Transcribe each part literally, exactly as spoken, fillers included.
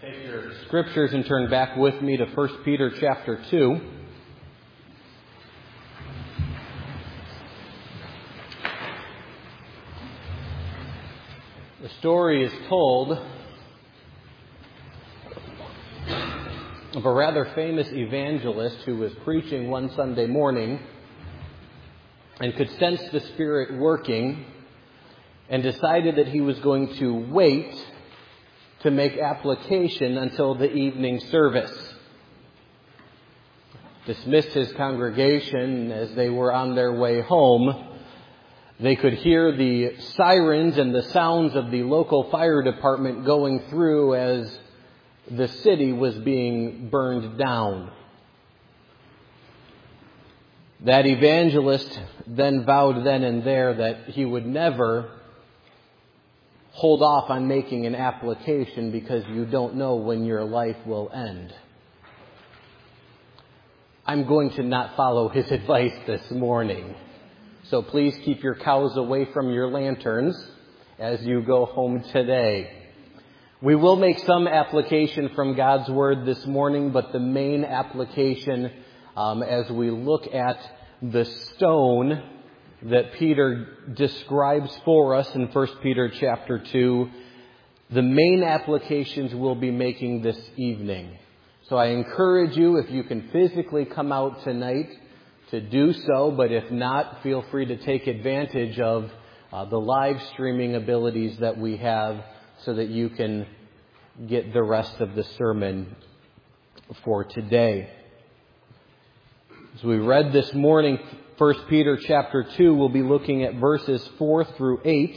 Take your scriptures and turn back with me to First Peter chapter two. The story is told of a rather famous evangelist who was preaching one Sunday morning and could sense the Spirit working and decided that he was going to wait to make application until the evening service. Dismissed his congregation as they were on their way home. They could hear the sirens and the sounds of the local fire department going through as the city was being burned down. That evangelist then vowed then and there that he would never hold off on making an application because you don't know when your life will end. I'm going to not follow his advice this morning. So please keep your cows away from your lanterns as you go home today. We will make some application from God's Word this morning, but the main application um, as we look at the stone that Peter describes for us in First Peter chapter two, the main applications we'll be making this evening. So I encourage you, if you can physically come out tonight, to do so, but if not, feel free to take advantage of uh, the live streaming abilities that we have so that you can get the rest of the sermon for today. As we read this morning, First Peter chapter two, we'll be looking at verses four through eight.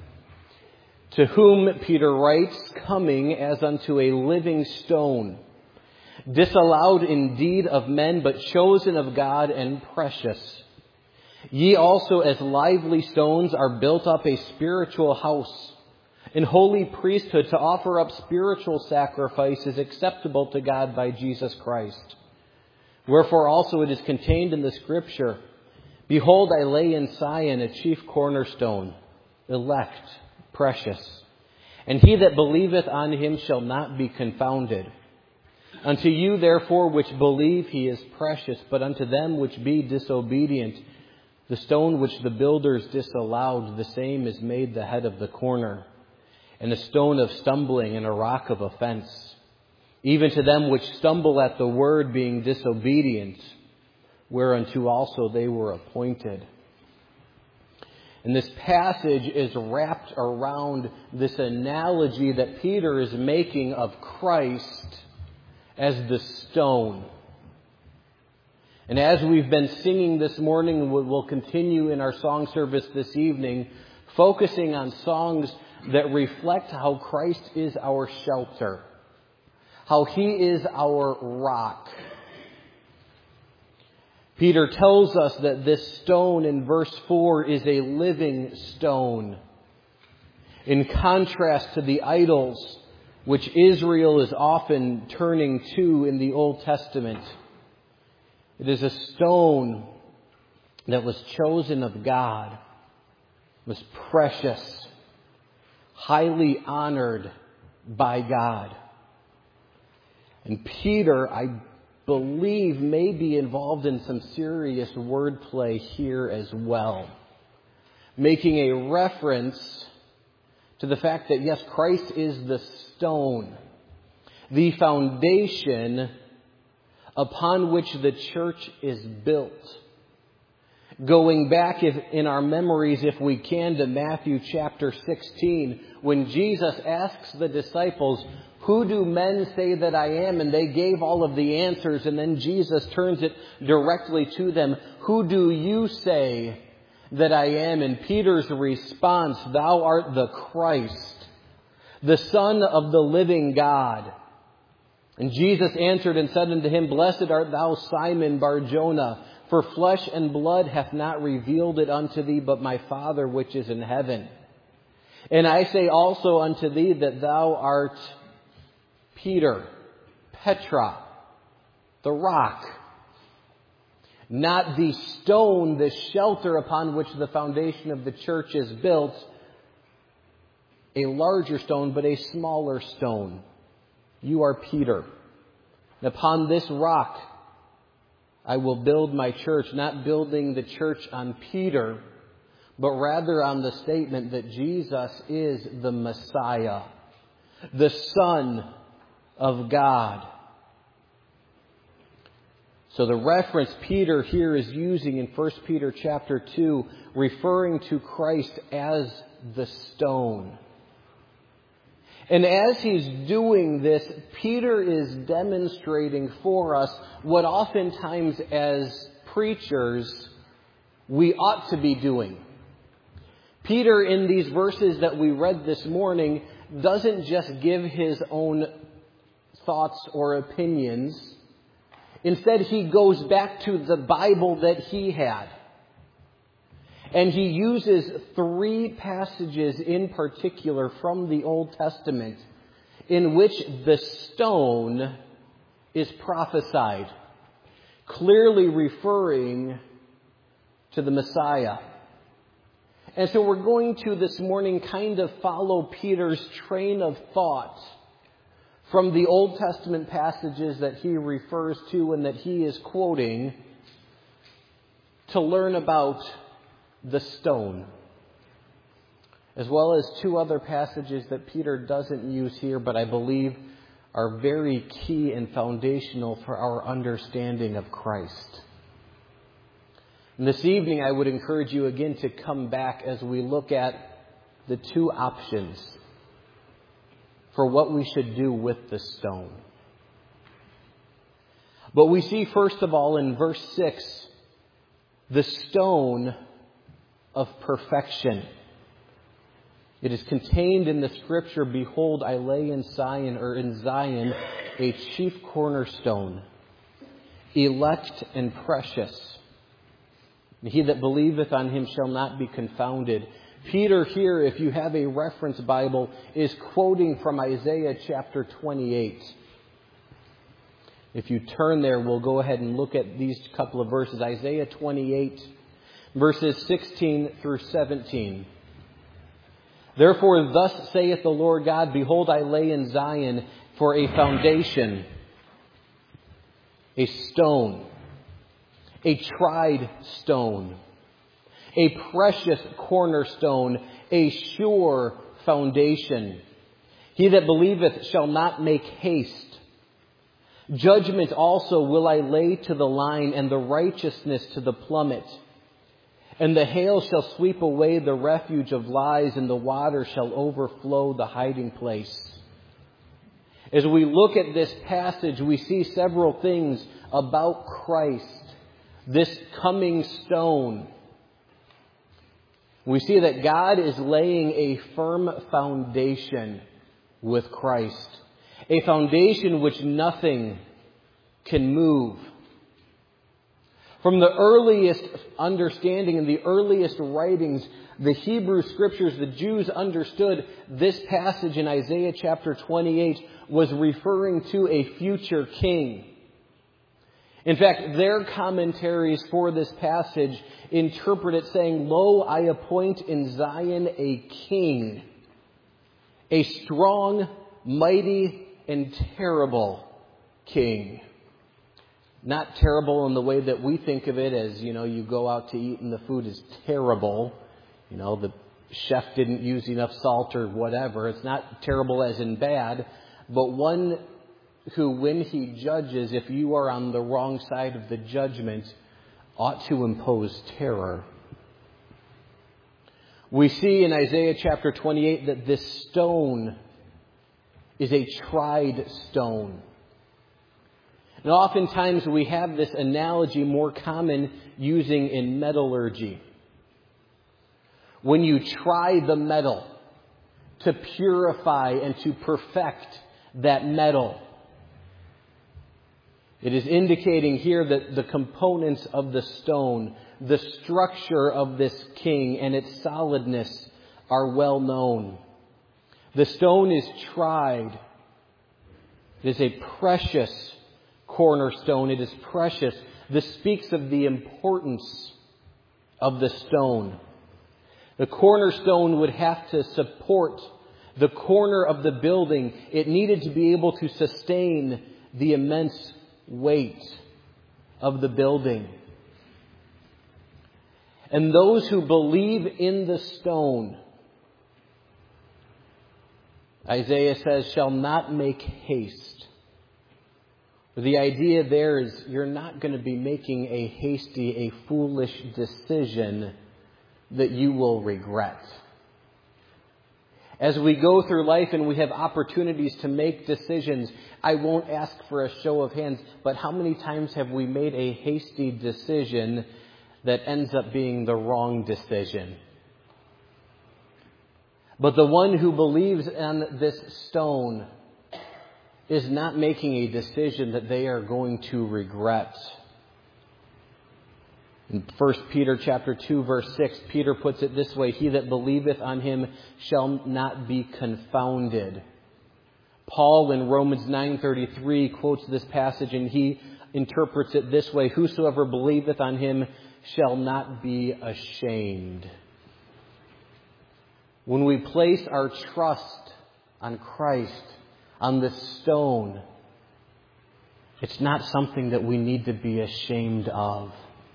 To whom Peter writes, coming as unto a living stone, disallowed indeed of men, but chosen of God and precious. Ye also as lively stones are built up a spiritual house, in holy priesthood, to offer up spiritual sacrifices acceptable to God by Jesus Christ. Wherefore also it is contained in the Scripture, behold, I lay in Sion a chief cornerstone, elect, precious. And he that believeth on him shall not be confounded. Unto you therefore which believe he is precious, but unto them which be disobedient, the stone which the builders disallowed, the same is made the head of the corner, and a stone of stumbling and a rock of offense. Even to them which stumble at the word, being disobedient, whereunto also they were appointed. And this passage is wrapped around this analogy that Peter is making of Christ as the stone. And as we've been singing this morning, we'll continue in our song service this evening, focusing on songs that reflect how Christ is our shelter, how He is our rock. Peter tells us that this stone in verse four is a living stone. In contrast to the idols which Israel is often turning to in the Old Testament, it is a stone that was chosen of God, was precious, highly honored by God. And Peter, I believe, may be involved in some serious wordplay here as well, making a reference to the fact that, yes, Christ is the stone, the foundation upon which the church is built. Going back if, in our memories, if we can, to Matthew chapter sixteen, when Jesus asks the disciples, who do men say that I am? And they gave all of the answers. And then Jesus turns it directly to them. Who do you say that I am? And Peter's response, thou art the Christ, the Son of the living God. And Jesus answered and said unto him, blessed art thou, Simon Bar-Jonah, for flesh and blood hath not revealed it unto thee, but my Father which is in heaven. And I say also unto thee that thou art Peter, Petra, the rock, not the stone, the shelter upon which the foundation of the church is built, a larger stone, but a smaller stone. You are Peter. And upon this rock I will build my church, not building the church on Peter, but rather on the statement that Jesus is the Messiah, the Son of God. So the reference Peter here is using in First Peter chapter two, referring to Christ as the stone. And as he's doing this, Peter is demonstrating for us what oftentimes as preachers we ought to be doing. Peter, in these verses that we read this morning, doesn't just give his own thoughts or opinions. Instead, he goes back to the Bible that he had. And he uses three passages in particular from the Old Testament in which the stone is prophesied, clearly referring to the Messiah. And so we're going to this morning kind of follow Peter's train of thought from the Old Testament passages that he refers to and that he is quoting to learn about the stone, as well as two other passages that Peter doesn't use here, but I believe are very key and foundational for our understanding of Christ. And this evening, I would encourage you again to come back as we look at the two options for what we should do with the stone. But we see, first of all, in verse six, the stone of perfection. It is contained in the scripture, "Behold, I lay in Zion, or in Zion, a chief cornerstone, elect and precious. And he that believeth on him shall not be confounded." Peter here, if you have a reference Bible, is quoting from Isaiah chapter twenty-eight. If you turn there, we'll go ahead and look at these couple of verses. Isaiah twenty-eight, verses sixteen through seventeen. "Therefore thus saith the Lord God, Behold, I lay in Zion for a foundation, a stone, a tried stone, a precious cornerstone, a sure foundation. He that believeth shall not make haste. Judgment also will I lay to the line, and the righteousness to the plummet. And the hail shall sweep away the refuge of lies, and the water shall overflow the hiding place." As we look at this passage, we see several things about Christ, this coming stone. We see that God is laying a firm foundation with Christ, a foundation which nothing can move. From the earliest understanding and the earliest writings, the Hebrew Scriptures, the Jews understood this passage in Isaiah chapter twenty-eight was referring to a future king. In fact, their commentaries for this passage interpret it saying, "Lo, I appoint in Zion a king, a strong, mighty, and terrible king." Not terrible in the way that we think of it as, you know, you go out to eat and the food is terrible. You know, the chef didn't use enough salt or whatever. It's not terrible as in bad, but one who, when he judges, if you are on the wrong side of the judgment, ought to impose terror. We see in Isaiah chapter twenty-eight that this stone is a tried stone. And oftentimes we have this analogy more common using in metallurgy. When you try the metal to purify and to perfect that metal, it is indicating here that the components of the stone, the structure of this king and its solidness are well known. The stone is tried. It is a precious cornerstone. It is precious. This speaks of the importance of the stone. The cornerstone would have to support The corner of the building, it needed to be able to sustain the immense weight of the building. And those who believe in the stone, Isaiah says, shall not make haste. The idea there is you're not going to be making a hasty, a foolish decision that you will regret. As we go through life and we have opportunities to make decisions, I won't ask for a show of hands, but how many times have we made a hasty decision that ends up being the wrong decision? But the one who believes in this stone is not making a decision that they are going to regret. In First Peter chapter two, verse six, Peter puts it this way, he that believeth on him shall not be confounded. Paul in Romans nine thirty-three quotes this passage and he interprets it this way, whosoever believeth on him shall not be ashamed. When we place our trust on Christ, on this stone, it's not something that we need to be ashamed of.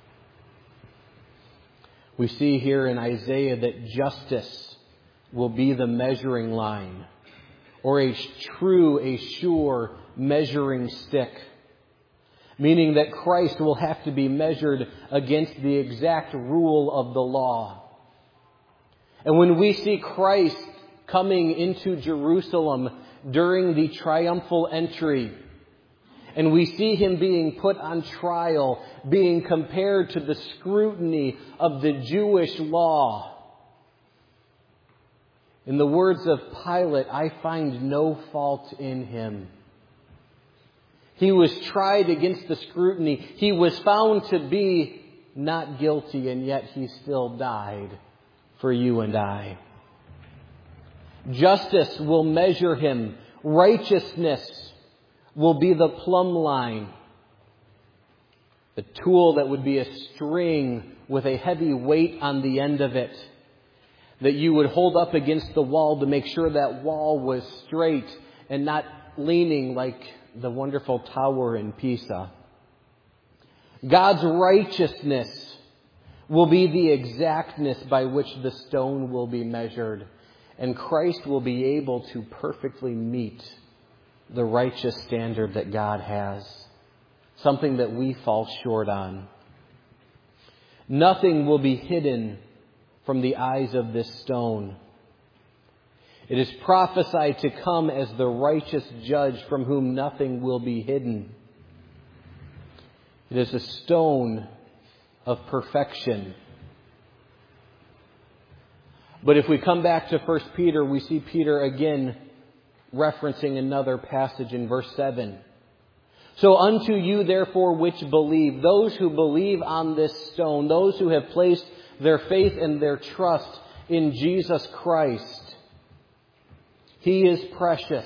We see here in Isaiah that justice will be the measuring line, or a true, a sure measuring stick. Meaning that Christ will have to be measured against the exact rule of the law. And when we see Christ coming into Jerusalem during the triumphal entry, and we see him being put on trial, being compared to the scrutiny of the Jewish law, in the words of Pilate, I find no fault in him. He was tried against the scrutiny. He was found to be not guilty, and yet he still died for you and I. Justice will measure him. Righteousness will be the plumb line. The tool that would be a string with a heavy weight on the end of it that you would hold up against the wall to make sure that wall was straight and not leaning like the wonderful tower in Pisa. God's righteousness will be the exactness by which the stone will be measured, and Christ will be able to perfectly meet the righteous standard that God has, something that we fall short on. Nothing will be hidden from the eyes of this stone. It is prophesied to come as the righteous judge from whom nothing will be hidden. It is a stone of perfection. But if we come back to First Peter, we see Peter again referencing another passage in verse seven. So unto you therefore which believe, those who believe on this stone, those who have placed their faith and their trust in Jesus Christ, He is precious.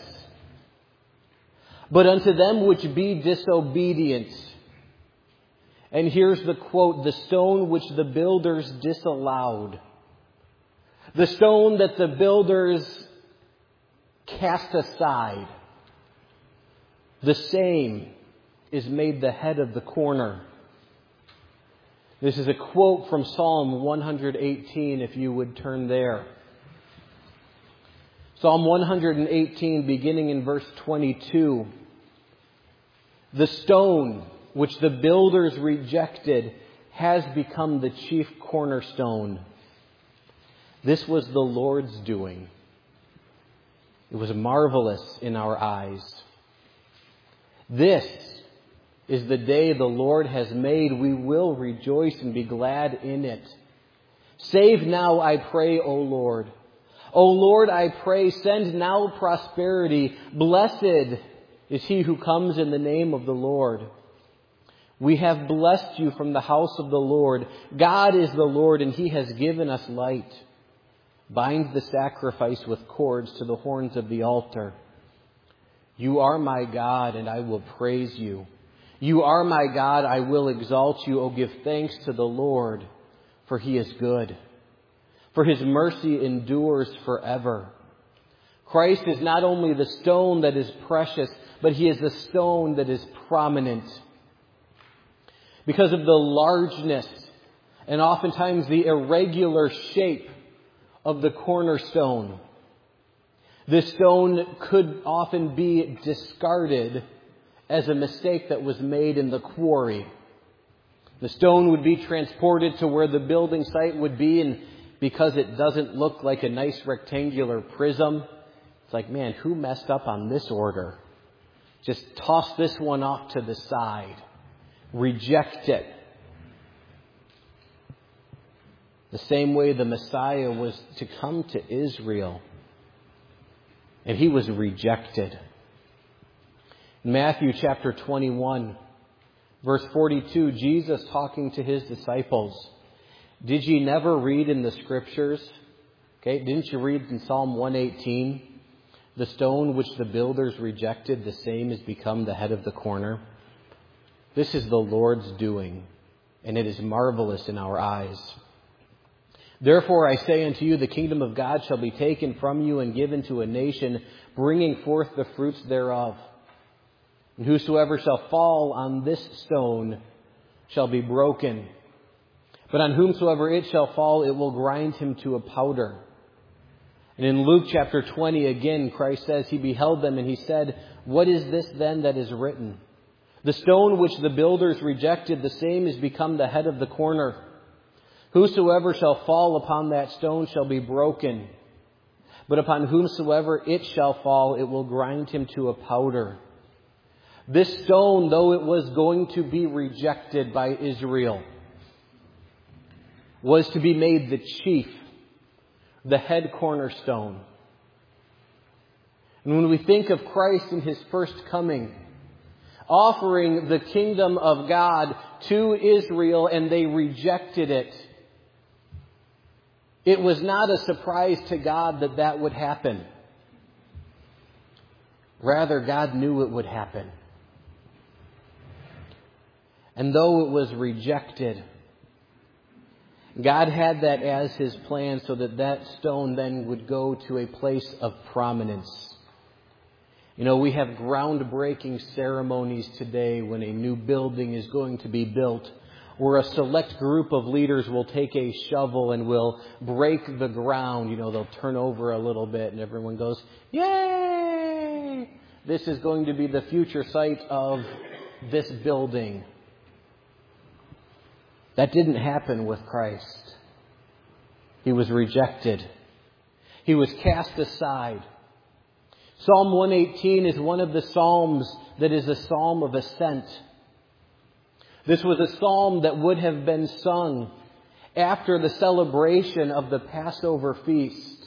But unto them which be disobedient, and here's the quote, the stone which the builders disallowed, the stone that the builders cast aside, the same is made the head of the corner. This is a quote from Psalm one eighteen, if you would turn there. Psalm one eighteen, beginning in verse twenty-two. The stone which the builders rejected has become the chief cornerstone. This was the Lord's doing. It was marvelous in our eyes. This is the day the Lord has made. We will rejoice and be glad in it. Save now, I pray, O Lord. O Lord, I pray, send now prosperity. Blessed is he who comes in the name of the Lord. We have blessed you from the house of the Lord. God is the Lord, and he has given us light. Bind the sacrifice with cords to the horns of the altar. You are my God, and I will praise you. You are my God, I will exalt you. O give thanks to the Lord, for he is good. For his mercy endures forever. Christ is not only the stone that is precious, but he is the stone that is prominent. Because of the largeness and oftentimes the irregular shape of the cornerstone, this stone could often be discarded as a mistake that was made in the quarry. The stone would be transported to where the building site would be, and because it doesn't look like a nice rectangular prism, it's like, man, who messed up on this order? Just toss this one off to the side. Reject it. The same way the Messiah was to come to Israel, and he was rejected. In Matthew chapter twenty-one, verse forty-two, Jesus talking to his disciples. Did ye never read in the Scriptures? Okay, didn't you read in Psalm one eighteen? The stone which the builders rejected, the same has become the head of the corner. This is the Lord's doing, and it is marvelous in our eyes. Therefore I say unto you, the kingdom of God shall be taken from you and given to a nation, bringing forth the fruits thereof. And whosoever shall fall on this stone shall be broken. But on whomsoever it shall fall, it will grind him to a powder. And in Luke chapter twenty, again, Christ says, he beheld them and he said, what is this then that is written? The stone which the builders rejected, the same is become the head of the corner. Whosoever shall fall upon that stone shall be broken. But upon whomsoever it shall fall, it will grind him to a powder. This stone, though it was going to be rejected by Israel, was to be made the chief, the head cornerstone. And when we think of Christ in his first coming, offering the kingdom of God to Israel, and they rejected it, it was not a surprise to God that that would happen. Rather, God knew it would happen. And though it was rejected, God had that as his plan so that that stone then would go to a place of prominence. You know, we have groundbreaking ceremonies today when a new building is going to be built, where a select group of leaders will take a shovel and will break the ground. You know, they'll turn over a little bit and everyone goes, yay! This is going to be the future site of this building. That didn't happen with Christ. He was rejected. He was cast aside. Psalm one eighteen is one of the psalms that is a psalm of ascent. This was a psalm that would have been sung after the celebration of the Passover feast.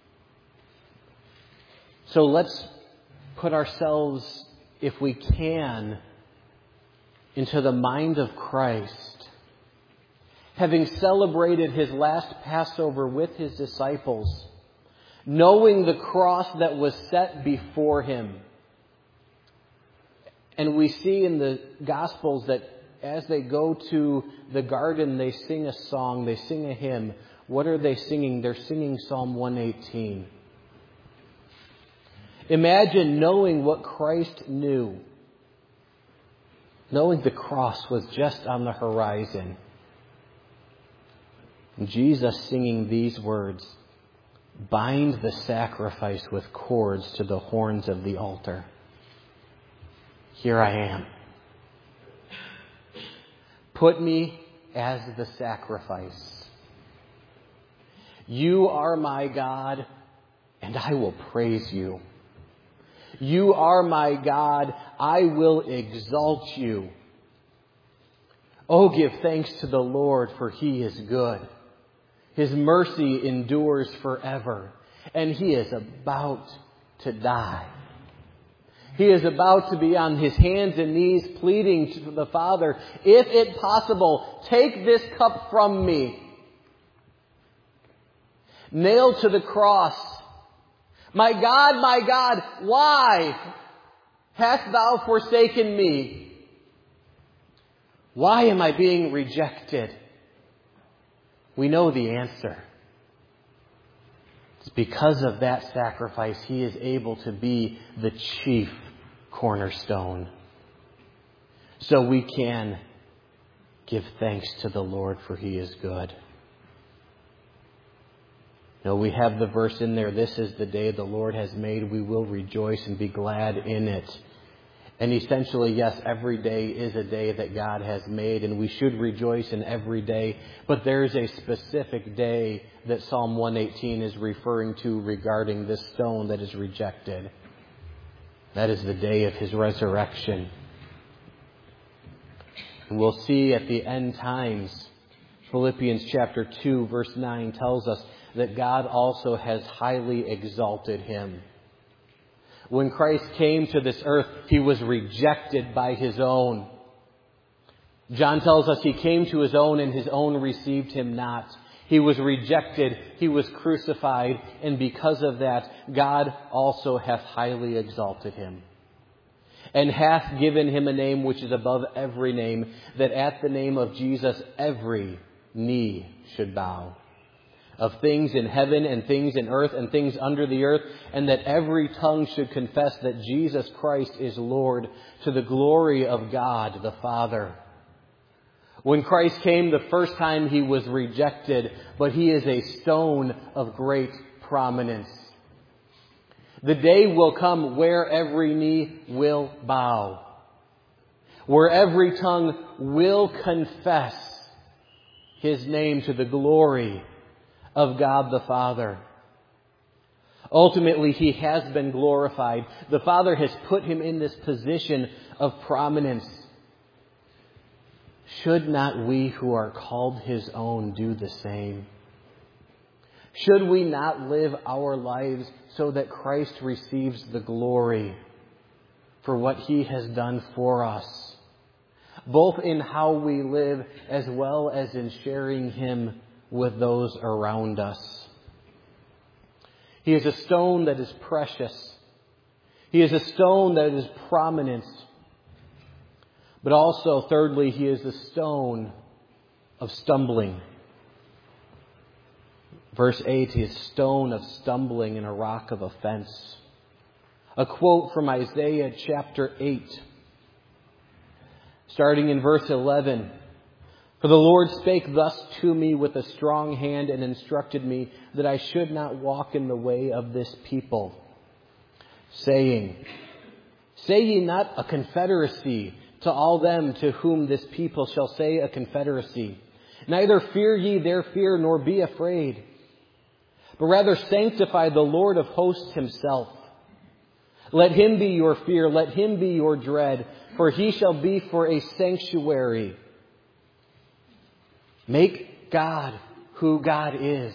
So let's put ourselves, if we can, into the mind of Christ. Having celebrated his last Passover with his disciples, knowing the cross that was set before him. And we see in the Gospels that as they go to the garden, they sing a song, they sing a hymn. What are they singing? They're singing Psalm one eighteen. Imagine knowing what Christ knew. Knowing the cross was just on the horizon. And Jesus singing these words, bind the sacrifice with cords to the horns of the altar. Here I am. Put me as the sacrifice. You are my God, and I will praise you. You are my God, I will exalt you. Oh, give thanks to the Lord, for he is good. His mercy endures forever, and he is about to die. He is about to be on his hands and knees pleading to the Father, if it possible, take this cup from me. Nailed to the cross. My God, my God, why hast thou forsaken me? Why am I being rejected? We know the answer. It's because of that sacrifice he is able to be the chief cornerstone. So we can give thanks to the Lord, for he is good. Now we have the verse in there, this is the day the Lord has made. We will rejoice and be glad in it. And essentially, yes, every day is a day that God has made, and we should rejoice in every day. But there's a specific day that Psalm one eighteen is referring to regarding this stone that is rejected. That is the day of his resurrection. And we'll see at the end times, Philippians chapter two, verse nine tells us that God also has highly exalted him. When Christ came to this earth, he was rejected by his own. John tells us he came to his own and his own received him not. He was rejected, he was crucified, and because of that, God also hath highly exalted him. And hath given him a name which is above every name, that at the name of Jesus every knee should bow. Of things in heaven and things in earth and things under the earth, and that every tongue should confess that Jesus Christ is Lord, to the glory of God the Father. When Christ came the first time, he was rejected, but he is a stone of great prominence. The day will come where every knee will bow, where every tongue will confess his name to the glory of God the Father. Ultimately, he has been glorified. The Father has put him in this position of prominence. Should not we who are called his own do the same? Should we not live our lives so that Christ receives the glory for what he has done for us, both in how we live as well as in sharing him with those around us? He is a stone that is precious. He is a stone that is prominent. But also, thirdly, he is a stone of stumbling. Verse eight, he is a stone of stumbling and a rock of offense. A quote from Isaiah chapter eight, starting in verse eleven. For the Lord spake thus to me with a strong hand and instructed me that I should not walk in the way of this people, saying, Say ye not a confederacy to all them to whom this people shall say a confederacy. Neither fear ye their fear, nor be afraid, but rather sanctify the Lord of hosts himself. Let him be your fear, let him be your dread, for he shall be for a sanctuary. Make God who God is,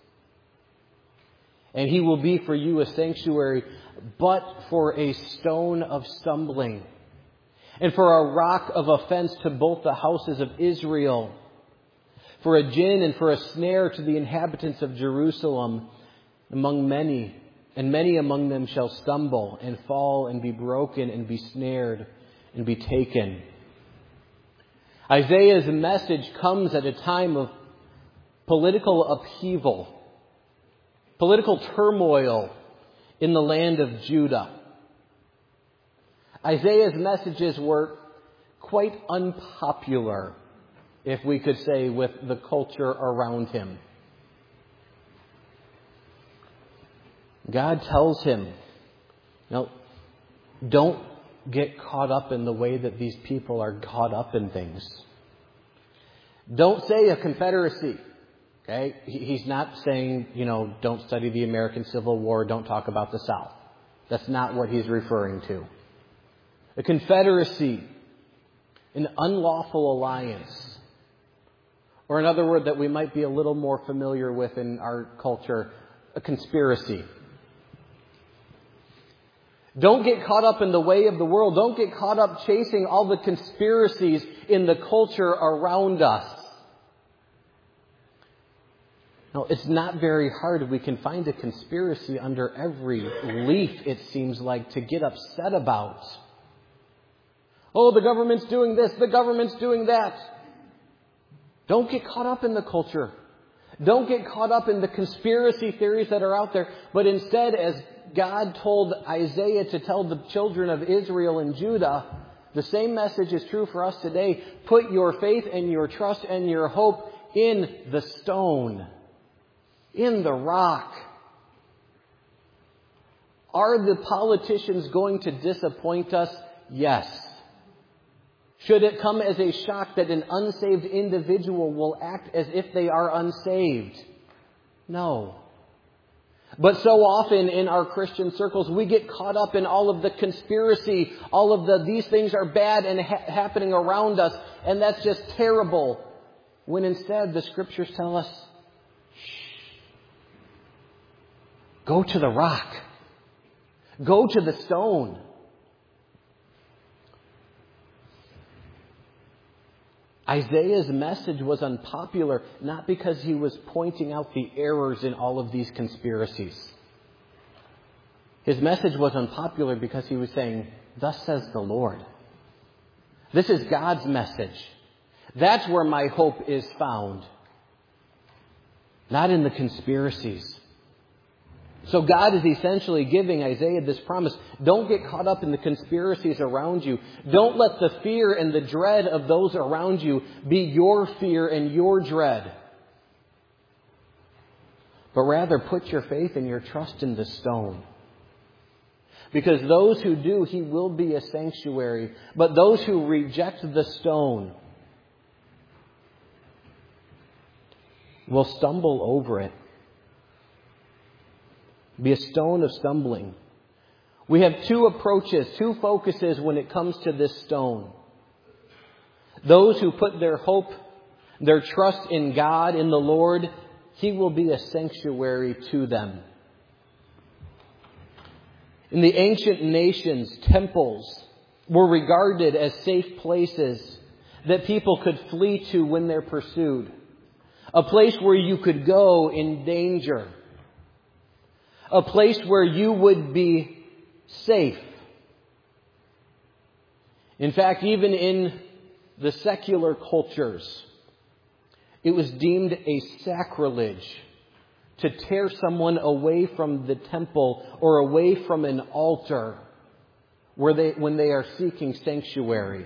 and he will be for you a sanctuary, but for a stone of stumbling, and for a rock of offense to both the houses of Israel, for a gin and for a snare to the inhabitants of Jerusalem. Among many, and many among them shall stumble and fall and be broken and be snared and be taken. Isaiah's message comes at a time of political upheaval, political turmoil in the land of Judah. Isaiah's messages were quite unpopular, if we could say, with the culture around him. God tells him, no, don't get caught up in the way that these people are caught up in things. Don't say a confederacy. Okay? He's not saying, you know, don't study the American Civil War, don't talk about the South. That's not what he's referring to. A confederacy, an unlawful alliance, or another word that we might be a little more familiar with in our culture, a conspiracy. Don't get caught up in the way of the world. Don't get caught up chasing all the conspiracies in the culture around us. Now, it's not very hard. We can find a conspiracy under every leaf, it seems like, to get upset about. Oh, the government's doing this, the government's doing that. Don't get caught up in the culture. Don't get caught up in the conspiracy theories that are out there, but instead, as God told Isaiah to tell the children of Israel and Judah, the same message is true for us today. Put your faith and your trust and your hope in the stone, in the rock. Are the politicians going to disappoint us? Yes. Should it come as a shock that an unsaved individual will act as if they are unsaved? No. But so often in our Christian circles, we get caught up in all of the conspiracy, all of the, these things are bad and ha- happening around us, and that's just terrible. When instead the Scriptures tell us, shh, go to the rock. Go to the stone. Isaiah's message was unpopular, not because he was pointing out the errors in all of these conspiracies. His message was unpopular because he was saying, thus says the Lord. This is God's message. That's where my hope is found. Not in the conspiracies. So God is essentially giving Isaiah this promise. Don't get caught up in the conspiracies around you. Don't let the fear and the dread of those around you be your fear and your dread. But rather put your faith and your trust in the stone. Because those who do, He will be a sanctuary. But those who reject the stone will stumble over it. Be a stone of stumbling. We have two approaches, two focuses when it comes to this stone. Those who put their hope, their trust in God, in the Lord, He will be a sanctuary to them. In the ancient nations, temples were regarded as safe places that people could flee to when they're pursued. A place where you could go in danger. A place where you would be safe. In fact, even in the secular cultures, it was deemed a sacrilege to tear someone away from the temple or away from an altar where they, when they are seeking sanctuary.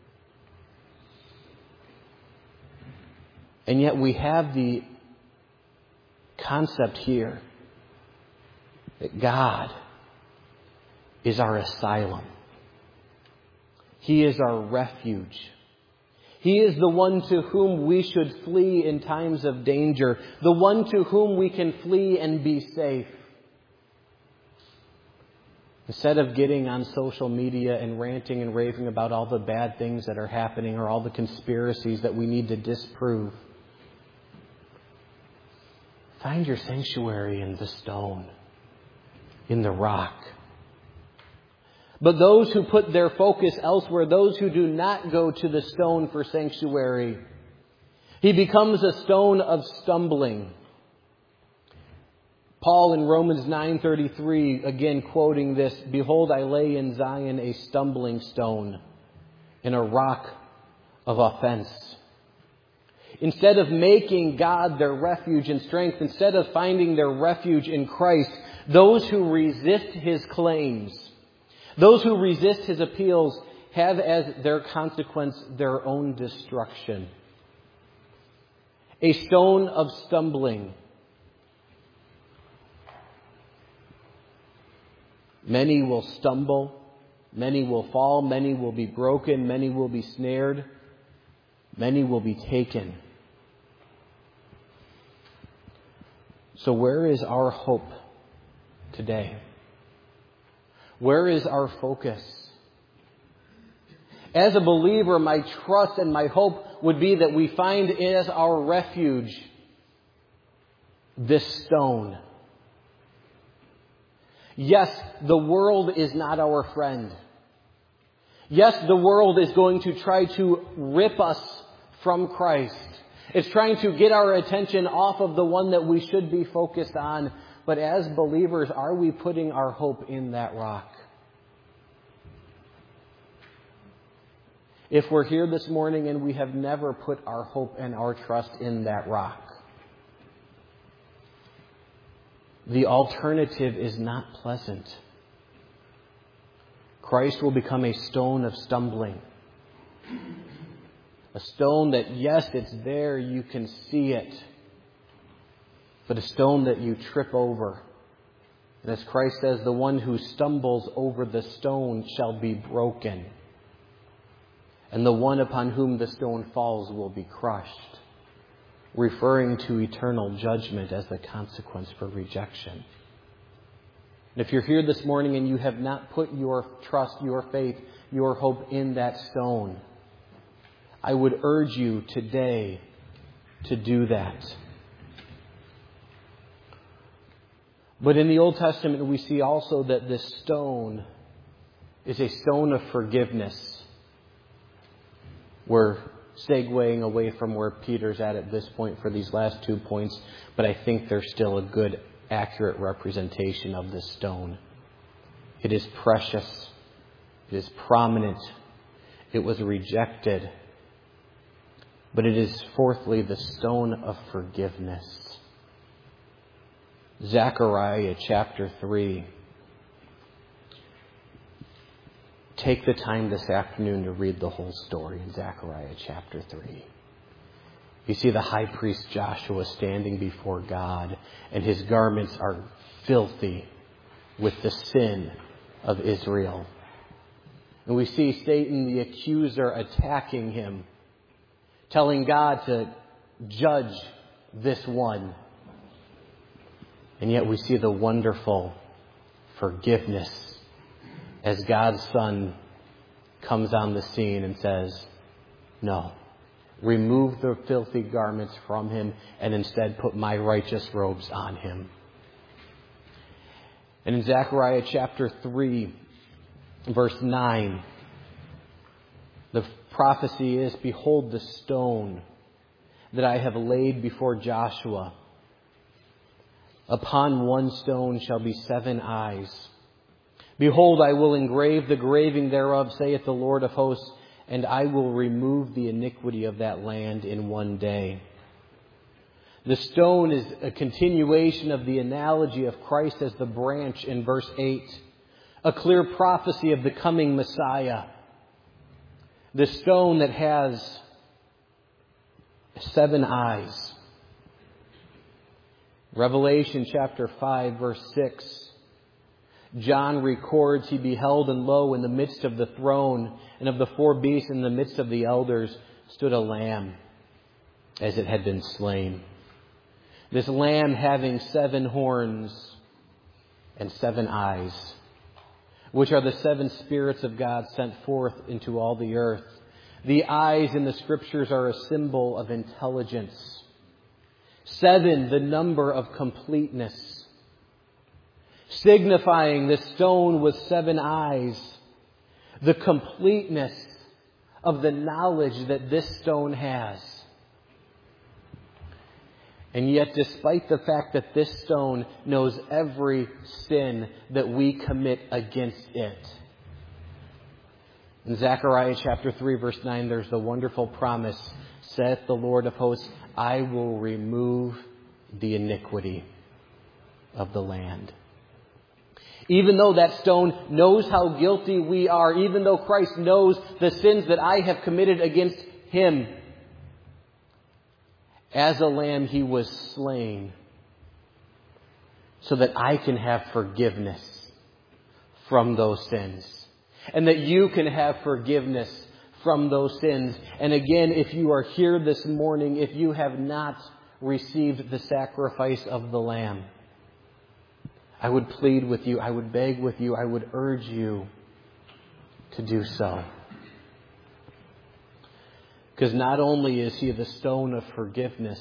And yet we have the concept here that God is our asylum. He is our refuge. He is the one to whom we should flee in times of danger. The one to whom we can flee and be safe. Instead of getting on social media and ranting and raving about all the bad things that are happening or all the conspiracies that we need to disprove, find your sanctuary in the stone, in the rock. But those who put their focus elsewhere, those who do not go to the stone for sanctuary, he becomes a stone of stumbling. Paul in Romans nine thirty-three, again quoting this, "Behold, I lay in Zion a stumbling stone and a rock of offense." Instead of making God their refuge and strength, instead of finding their refuge in Christ, those who resist His claims, those who resist His appeals, have as their consequence their own destruction. A stone of stumbling. Many will stumble, many will fall, many will be broken, many will be snared, many will be taken. So where is our hope today? Where is our focus? As a believer, my trust and my hope would be that we find as our refuge this stone. Yes, the world is not our friend. Yes, the world is going to try to rip us from Christ. It's trying to get our attention off of the one that we should be focused on. But as believers, are we putting our hope in that rock? If we're here this morning and we have never put our hope and our trust in that rock, the alternative is not pleasant. Christ will become a stone of stumbling. A stone that, yes, it's there, you can see it. But a stone that you trip over. And as Christ says, the one who stumbles over the stone shall be broken. And the one upon whom the stone falls will be crushed. Referring to eternal judgment as the consequence for rejection. And if you're here this morning and you have not put your trust, your faith, your hope in that stone, I would urge you today to do that. But in the Old Testament, we see also that this stone is a stone of forgiveness. We're segueing away from where Peter's at at this point for these last two points, but I think they're still a good, accurate representation of this stone. It is precious. It is prominent. It was rejected. But it is, fourthly, the stone of forgiveness. Zechariah chapter three. Take the time this afternoon to read the whole story in Zechariah chapter three. You see the high priest Joshua standing before God, and his garments are filthy with the sin of Israel. And we see Satan, the accuser, attacking him, telling God to judge this one. And yet we see the wonderful forgiveness as God's Son comes on the scene and says, no, remove the filthy garments from him and instead put my righteous robes on him. And in Zechariah chapter three, verse nine, the prophecy is, behold the stone that I have laid before Joshua. Upon one stone shall be seven eyes. Behold, I will engrave the graving thereof, saith the Lord of hosts, and I will remove the iniquity of that land in one day. The stone is a continuation of the analogy of Christ as the branch in verse eight. A clear prophecy of the coming Messiah. The stone that has seven eyes. Revelation chapter five, verse six. John records, he beheld, and lo, in the midst of the throne and of the four beasts, in the midst of the elders, stood a lamb, as it had been slain. This lamb having seven horns and seven eyes, which are the seven spirits of God sent forth into all the earth. The eyes in the Scriptures are a symbol of intelligence. Seven, the number of completeness. Signifying the stone with seven eyes, the completeness of the knowledge that this stone has. And yet, despite the fact that this stone knows every sin that we commit against it, in Zechariah chapter three, verse nine, there's the wonderful promise, saith the Lord of hosts, I will remove the iniquity of the land. Even though that stone knows how guilty we are, even though Christ knows the sins that I have committed against him, as a lamb he was slain so that I can have forgiveness from those sins. And that you can have forgiveness from those sins. And again, if you are here this morning, if you have not received the sacrifice of the Lamb, I would plead with you, I would beg with you, I would urge you to do so. Because not only is he the stone of forgiveness,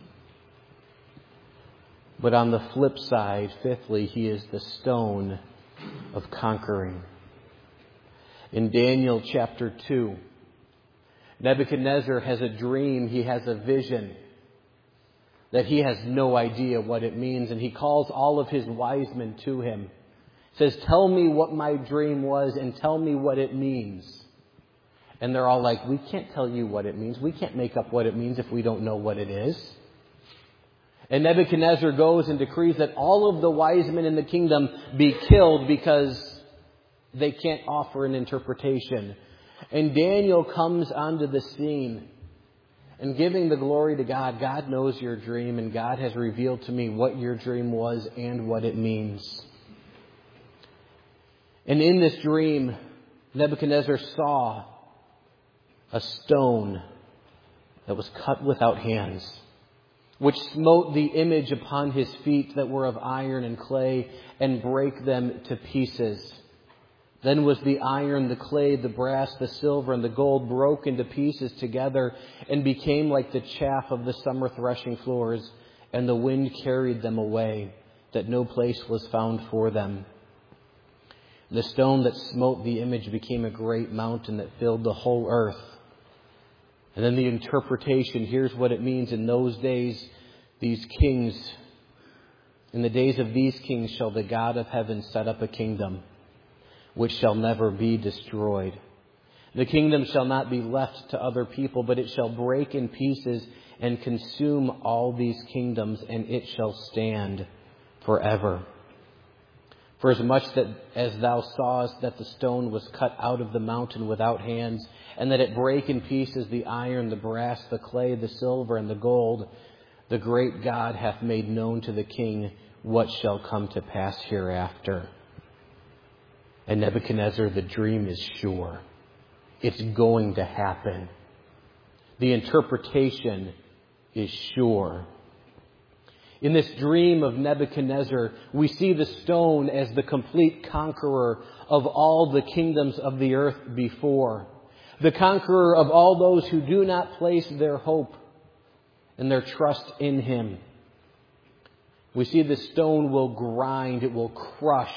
but on the flip side, fifthly, he is the stone of conquering. In Daniel chapter two, Nebuchadnezzar has a dream, he has a vision that he has no idea what it means. And he calls all of his wise men to him. Says, tell me what my dream was and tell me what it means. And they're all like, we can't tell you what it means. We can't make up what it means if we don't know what it is. And Nebuchadnezzar goes and decrees that all of the wise men in the kingdom be killed because they can't offer an interpretation. And Daniel comes onto the scene and giving the glory to God. God knows your dream, and God has revealed to me what your dream was and what it means. And in this dream, Nebuchadnezzar saw a stone that was cut without hands, which smote the image upon his feet that were of iron and clay, and brake them to pieces. Then was the iron, the clay, the brass, the silver, and the gold broken to pieces together, and became like the chaff of the summer threshing floors, and the wind carried them away, that no place was found for them. The stone that smote the image became a great mountain that filled the whole earth. And then the interpretation, here's what it means. In those days, these kings, in the days of these kings shall the God of heaven set up a kingdom, which shall never be destroyed. The kingdom shall not be left to other people, but it shall break in pieces and consume all these kingdoms, and it shall stand forever. For as much that as thou sawest that the stone was cut out of the mountain without hands, and that it brake in pieces the iron, the brass, the clay, the silver, and the gold, the great God hath made known to the king what shall come to pass hereafter. And Nebuchadnezzar, the dream is sure. It's going to happen. The interpretation is sure. In this dream of Nebuchadnezzar, we see the stone as the complete conqueror of all the kingdoms of the earth before. The conqueror of all those who do not place their hope and their trust in him. We see the stone will grind, it will crush.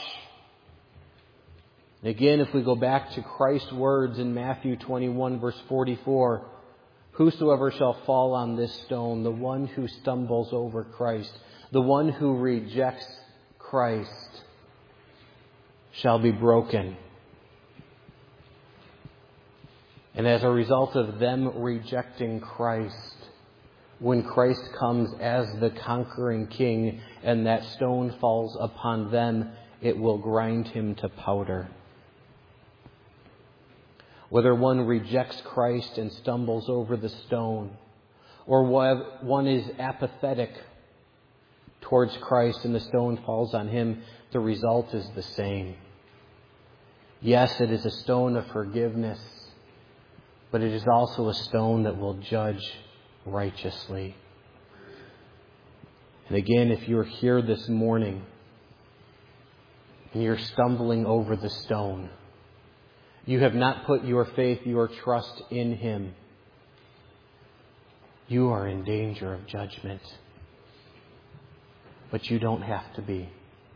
And again, if we go back to Christ's words in Matthew twenty-one, verse forty-four, whosoever shall fall on this stone, the one who stumbles over Christ, the one who rejects Christ, shall be broken. And as a result of them rejecting Christ, when Christ comes as the conquering king and that stone falls upon them, it will grind him to powder. Whether one rejects Christ and stumbles over the stone, or one is apathetic towards Christ and the stone falls on him, the result is the same. Yes, it is a stone of forgiveness, but it is also a stone that will judge righteously. And again, if you're here this morning and you're stumbling over the stone, you have not put your faith, your trust in him, you are in danger of judgment. But you don't have to be.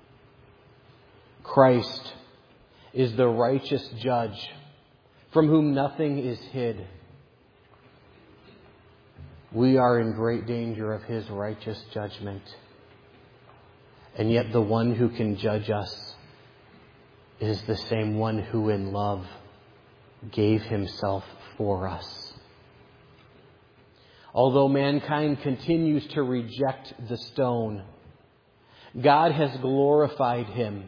Christ is the righteous judge from whom nothing is hid. We are in great danger of his righteous judgment. And yet the one who can judge us is the same one who in love gave himself for us. Although mankind continues to reject the stone, God has glorified him.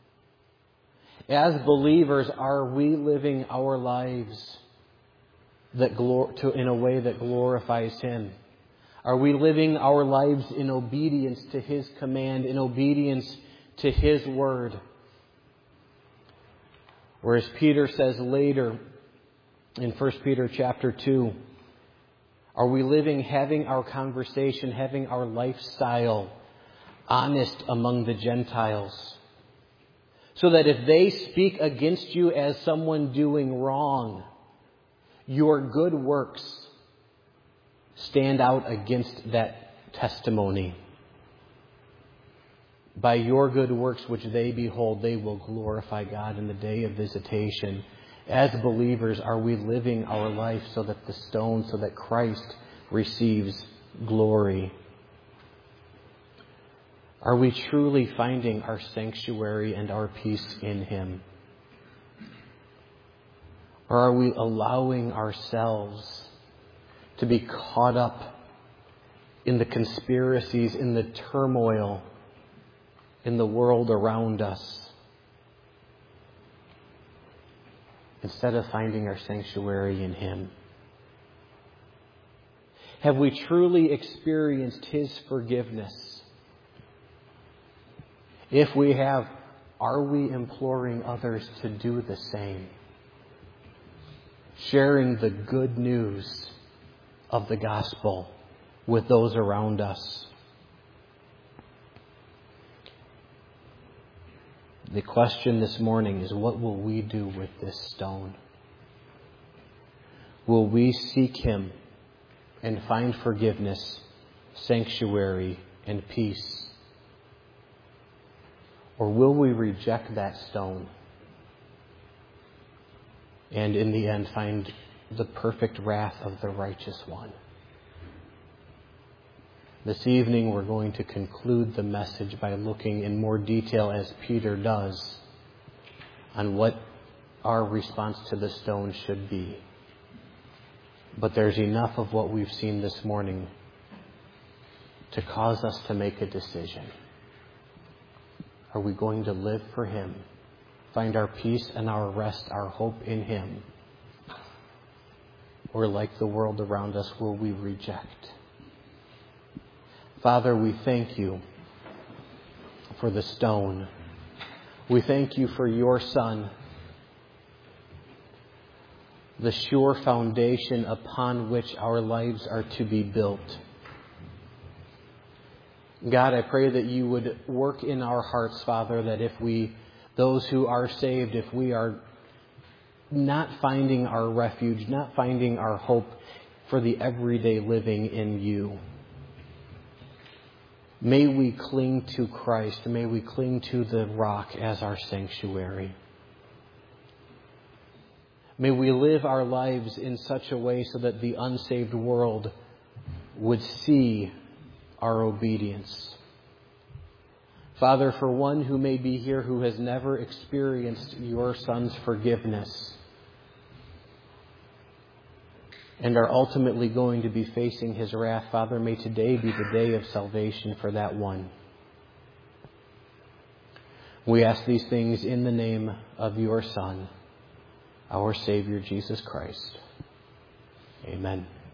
As believers, are we living our lives that glor- to, in a way that glorifies him? Are we living our lives in obedience to his command, in obedience to his word? Or as Peter says later in First Peter chapter two, are we living, having our conversation, having our lifestyle honest among the Gentiles, so that if they speak against you as someone doing wrong, your good works stand out against that testimony? By your good works which they behold, they will glorify God in the day of visitation. As believers, are we living our life so that the stone, so that Christ receives glory? Are we truly finding our sanctuary and our peace in him? Or are we allowing ourselves to be caught up in the conspiracies, in the turmoil, in the world around us, instead of finding our sanctuary in Him? Have we truly experienced His forgiveness? If we have, are we imploring others to do the same? Sharing the good news of the gospel with those around us. The question this morning is, what will we do with this stone? Will we seek Him and find forgiveness, sanctuary, and peace? Or will we reject that stone and in the end find the perfect wrath of the righteous one? This evening we're going to conclude the message by looking in more detail, as Peter does, on what our response to the stone should be. But there's enough of what we've seen this morning to cause us to make a decision. Are we going to live for Him, find our peace and our rest, our hope in Him? Or like the world around us, will we reject? Father, we thank You for the stone. We thank You for Your Son, the sure foundation upon which our lives are to be built. God, I pray that You would work in our hearts, Father, that if we, those who are saved, if we are not finding our refuge, not finding our hope for the everyday living in You, may we cling to Christ. May we cling to the rock as our sanctuary. May we live our lives in such a way so that the unsaved world would see our obedience. Father, for one who may be here who has never experienced Your Son's forgiveness and are ultimately going to be facing His wrath, Father, may today be the day of salvation for that one. We ask these things in the name of Your Son, our Savior, Jesus Christ. Amen.